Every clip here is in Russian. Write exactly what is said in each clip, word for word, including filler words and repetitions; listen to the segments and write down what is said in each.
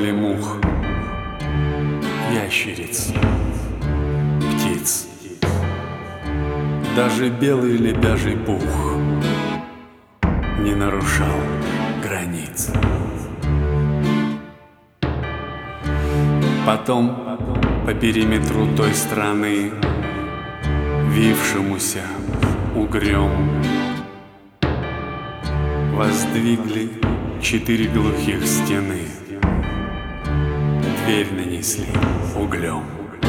убивали мух, ящериц, птиц. Даже белый лебяжий пух не нарушал границ. Потом по периметру той страны, вившемуся угрём, воздвигли четыре глухих стены, дверь нанесли углем.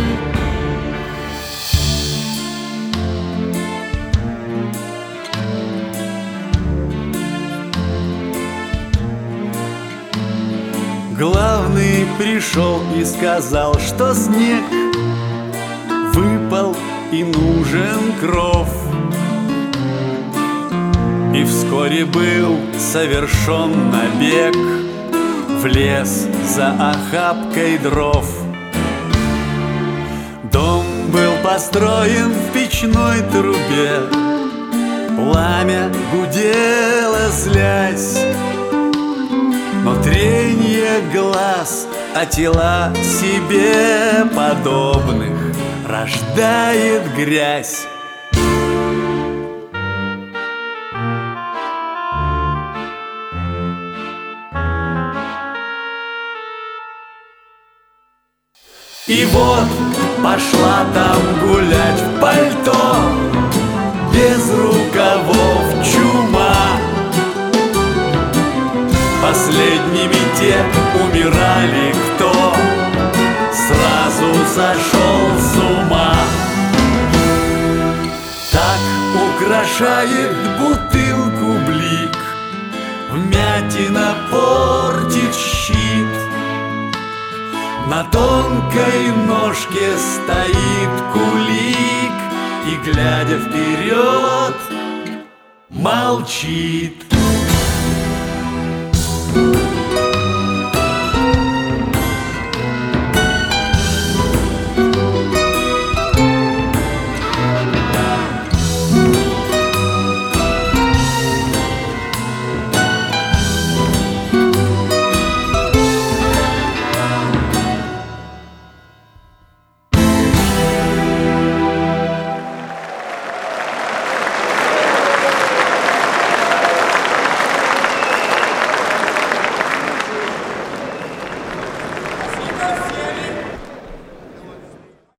Главный пришел и сказал, что снег выпал и нужен кров. И вскоре был совершен набег в лес за охапкой дров. Дом был построен в печной трубе, пламя гудело злясь, но тренье глаз о тела себе подобных рождает грязь. И вот пошла там гулять в пальто, без рукавов чума. Последними те умирали, кто сразу сошел с ума. Так украшает бутылку блик, вмятина портит щит. На тонкой ножке стоит кулик и, глядя вперед, молчит.